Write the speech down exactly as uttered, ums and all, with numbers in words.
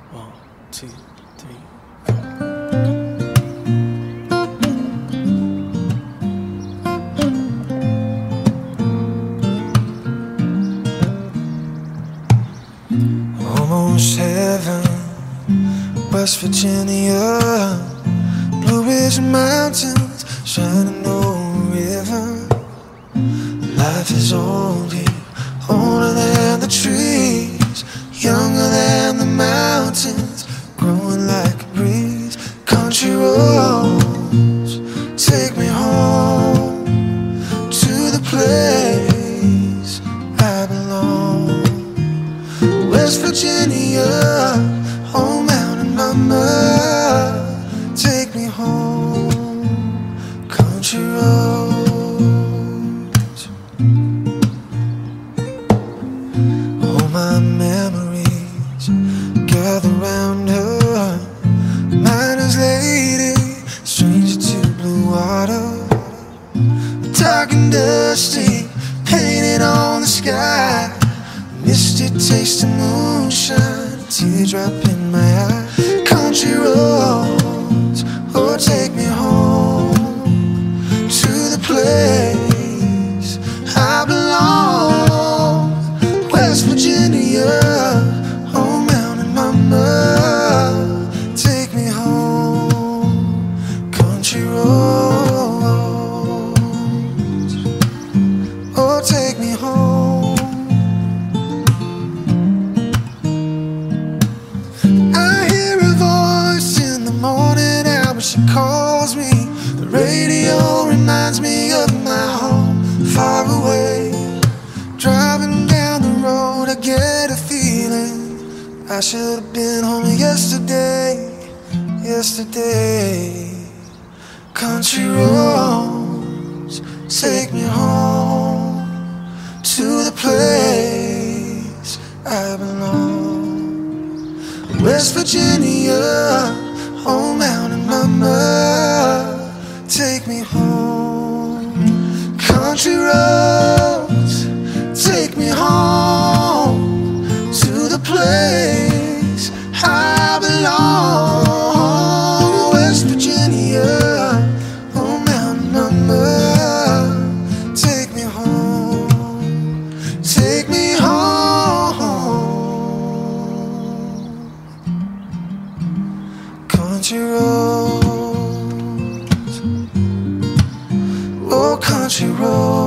One, two, three. Almost heaven, West Virginia, Blue Ridge Mountains, Shenandoah River. Life is old here, older than the trees, younger than the mountains, growing like a breeze. Country roads take me home to the place I belong. West Virginia, oh mountain mama, take me home. Country roads. All my memories gather round her. Miner's lady, stranger to blue water. Dark and dusty, painted on the sky. Misty taste of moonshine, a teardrop in my eye. Country roads, oh take me home to the place I belong. West Virginia, oh mountain mama, take me home. Country roads, oh take me home. She calls me, the radio reminds me of my home far away. Driving down the road I get a feeling I should have been home yesterday, yesterday. Country roads take me home to the place I belong. West Virginia, oh mountain mama, take me home. Country roads, take me home to the place I belong. West Virginia, oh mountain mama, take me home, take me home. Country roads, oh country roads.